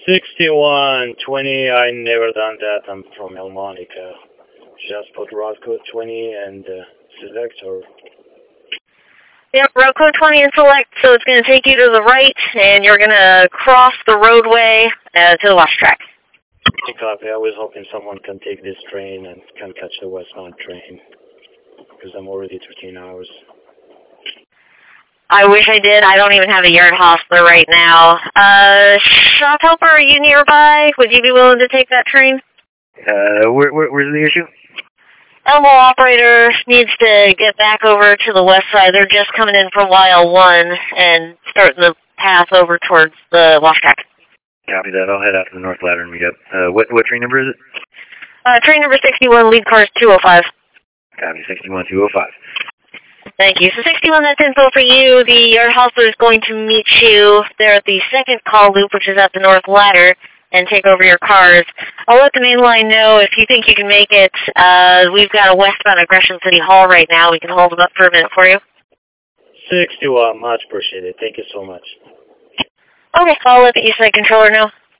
6120, I never done that. I'm from El Monica. Just put route code 20 and select or... Yep, road code 20 and select, so it's going to take you to the right, and you're going to cross the roadway to the left track. Copy. I was hoping someone can take this train and can catch the westbound train, because I'm already 13 hours. I wish I did. I don't even have a yard hostler right now. Shop helper, are you nearby? Would you be willing to take that train? Where's the issue? Elmo operator needs to get back over to the west side. They're just coming in from YL1 and starting the path over towards the wash track. Copy that. I'll head out to the North Ladder and meet up. What train number is it? Train number 61, lead car is 205. Copy, 61205. Thank you. So 61, that's info for you. The yard hostler is going to meet you there at the second call loop, which is at the North Ladder, and take over your cars. I'll let the main line know if you think you can make it. We've got a westbound at Gresham City Hall right now. We can hold them up for a minute for you. 61, much appreciated. Thank you so much. Okay, I'll let the East Side controller know.